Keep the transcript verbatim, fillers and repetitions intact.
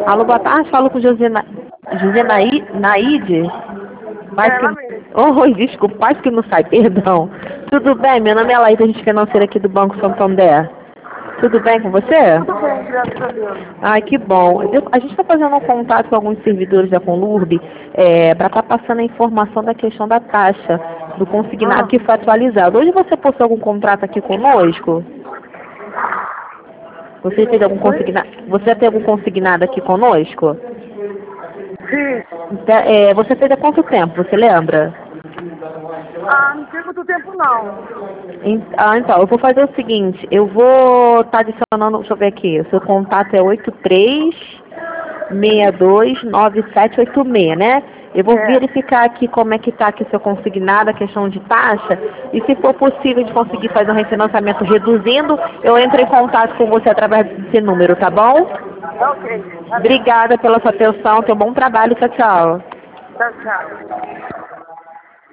Alô, boa tarde, falo com José, Na... José Naí... Naide? Quase Ela que... mesmo. Oh, desculpa, quase que não sai, perdão. Tudo bem? Meu nome é Laída, agente financeira aqui do Banco Santander. Tudo bem com você? Tudo bem, graças a Deus. Ai, que bom. Eu- A gente está fazendo um contato com alguns servidores da Conlurb para estar passando a informação da questão da taxa do consignado Ah, que foi atualizado. Hoje você possui algum contrato aqui conosco? Você fez algum oi? consignado? Você tem algum consignado aqui conosco? Sim. Então, é, você fez há quanto tempo? Você lembra? Ah, não tem muito tempo não. Em- Ah, então, eu vou fazer o seguinte, eu vou estar adicionando, deixa eu ver aqui, o seu contato é oito três seis dois nove sete oito seis, né? Eu vou É. verificar aqui como é que está aqui o seu consignado, a questão de taxa, e se for possível de conseguir fazer um refinanciamento reduzindo, eu entro em contato com você através desse número, tá bom? Tá ok. Valeu. Obrigada pela sua atenção, tenha um bom trabalho, tchau, tchau. Tchau, tchau.